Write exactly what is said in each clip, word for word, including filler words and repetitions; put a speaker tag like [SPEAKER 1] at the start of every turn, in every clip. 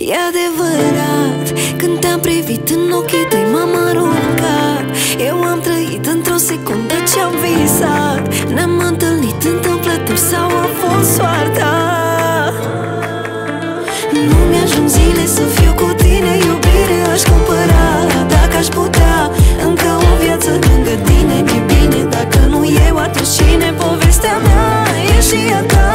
[SPEAKER 1] E adevărat, când te-am privit în ochii tăi m-am aruncat. Eu am trăit într-o secundă ce-am visat. Ne-am întâlnit întâmplător sau a fost soarta? Nu mi-ajung zile să fiu cu tine, iubire aș cumpăra. Dacă aș putea, încă o viață lângă tine. Mi-e bine, dacă nu eu, atunci cine? Povestea mea e și a ta.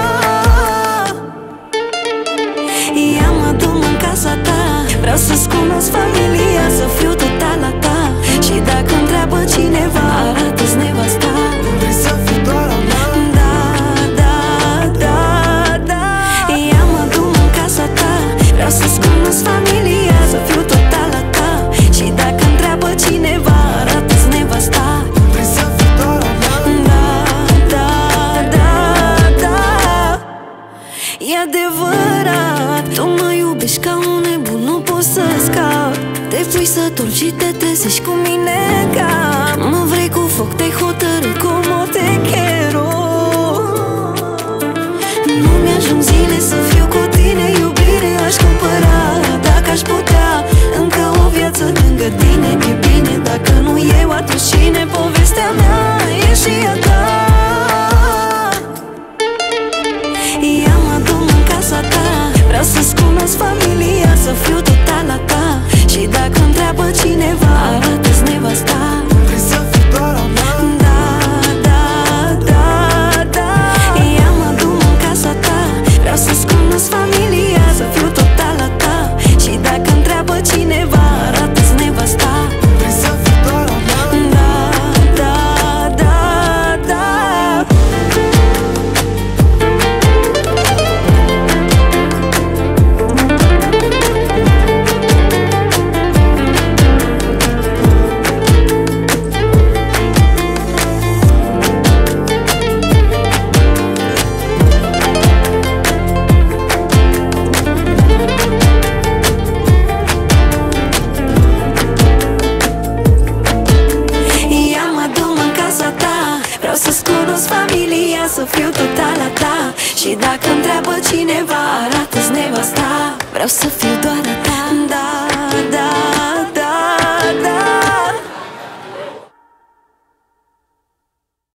[SPEAKER 1] Ia-mă, du-mă în casa ta, vreau să-ți cunosc familia, să fiu total a ta. Și dacă întreabă cineva, arată-ți nevasta.
[SPEAKER 2] Vrei să fii doar a mea?
[SPEAKER 1] Da, da, da, da. Ia-mă, du-mă în casa ta, vreau să-ți cunosc familia, să fiu total a ta. Și dacă întreabă cineva, arată-ți nevasta.
[SPEAKER 2] Vrei să fii doar a mea?
[SPEAKER 1] Da, da, da, da. E adevărat, tu mă iubești ca un nebun, nu pot să scap. Te pui să torci și te trezești cu mine ca mă vrei cu foc, te-ai hotărât como te quiero. Nu mi-ajung zile să fiu cu tine, iubire aș cumpăra. Dacă aș putea, încă o viață lângă tine. Mi-e bine, dacă nu eu, atunci cine? Povestea mea e și a ta. Ia-mă, du-mă în casa ta, vreau să-ți cunosc familia, să fiu total a ta. Și dacă întreabă cineva, arată-ți nevasta.
[SPEAKER 2] Vrei să fii doar a mea?
[SPEAKER 1] Da, da, da, da. Ia-mă, du-mă în casa ta, vreau să-ți cunosc familia, să fiu total a ta. Și dacă întreabă cineva, arată-ți nevasta.
[SPEAKER 2] Vrei să fii doar a mea?
[SPEAKER 1] Da, da, da, da. Ia-mă, du-mă în casa ta, vreau să-ți cunosc familia, să fiu total a ta. Și dacă întreabă cineva, arată-ți nevasta. Vreau să fiu doar a ta. Da, da,